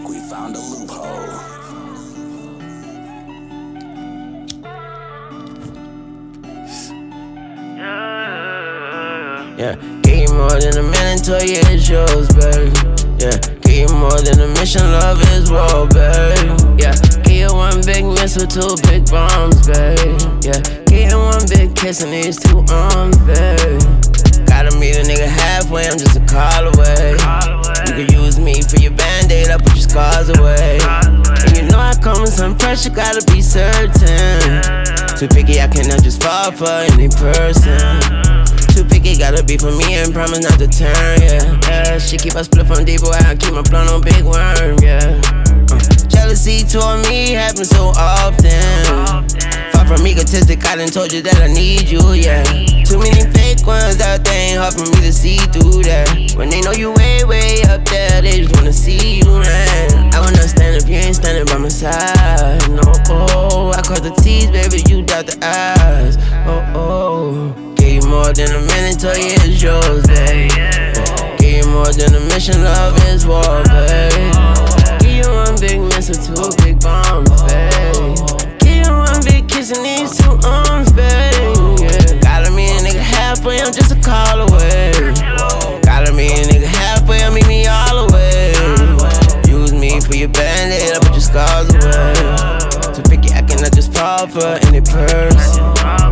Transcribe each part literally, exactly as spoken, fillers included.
think we found a loophole. Yeah, give you more than a minute till you it's yours, babe. Yeah, give you more than a mission, love is war, babe. Yeah, give you one big missile, two big bombs, babe. Yeah, give you one big kiss and these two arms, babe. Gotta meet a nigga halfway, I'm just a call away. You can use me for your band-aid, I put your scars away. And you know I come with some pressure, gotta be certain. Too picky, I cannot just fall for any person. Too picky, gotta be for me and promise not to turn, yeah. Yeah, she keep a split on deep boy, I keep my blunt on big worm, yeah. Uh, jealousy toward me happens so often. Far from egotistic, I done told you that I need you, yeah. Too many fake ones out there, ain't hard for me to see through that. When they know you way, way up there, they just wanna see you, man. I will not stand if you ain't standing by my side, no, oh. I caught the T's, baby, you doubt the eyes, oh, oh. Give you more than a minute till you it's yours, babe. Give you more than a mission, love is war, babe. Give you one big missile, two big bombs, babe. Give you one big kiss and these two arms, babe. Yeah. Gotta meet a nigga halfway, I'm just a call away. Gotta meet a nigga halfway, I'll meet me all the way. Use me for your band-aid, I put your scars away. Too picky, I cannot just fall for any person.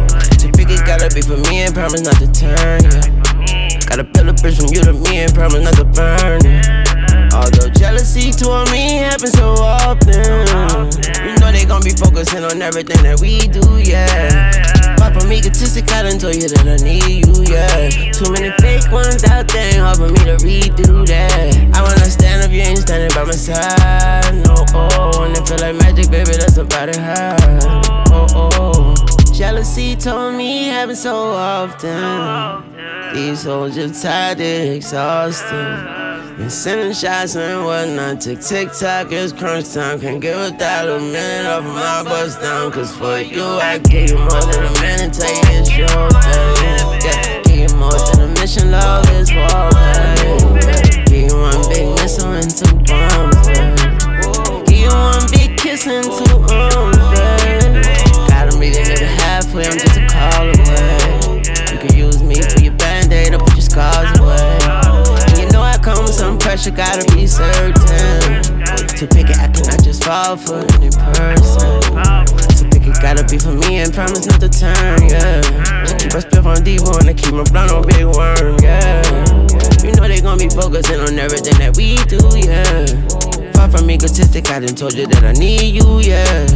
Gotta be for me and promise not to turn, yeah. Gotta build a bridge from you to me and promise not to burn, yeah. Although jealousy toward me happens so often, you know they gon' be focusing on everything that we do, yeah. But from egotistic, I done told you that I need you, yeah. Too many fake ones out there, ain't hard for me to redo that. I wanna stand if you ain't standing by my side, no, oh. And it feel like magic, baby, that's about it high, oh, oh. Jealousy told me happens so often. These hoes just tired, they exhausted. Been sending shots and whatnot. Tick tick tock, it's crunch time. Can't get without a minute off of my bust down. Cause for you, I give you more than a minute till you it's yours, babe. Yeah, give you more than a mission, love is war, babe. Give you one big missile and two bombs, babe. Give you one big kiss and two arms, babe. Gotta meet a nigga halfway, I'm just a call away. You can use me for your band-aid, I'll put your scars away. And you know I come with some pressure, gotta be certain. Too picky, I cannot just fall for any person. Too picky, gotta be for me and promise not to turn, yeah. Just keep a split on D-boy and I keep my blunt on big worm, yeah. You know they gon' be focusing on everything that we do, yeah. Far from egotistic, I done told you that I need you, yeah.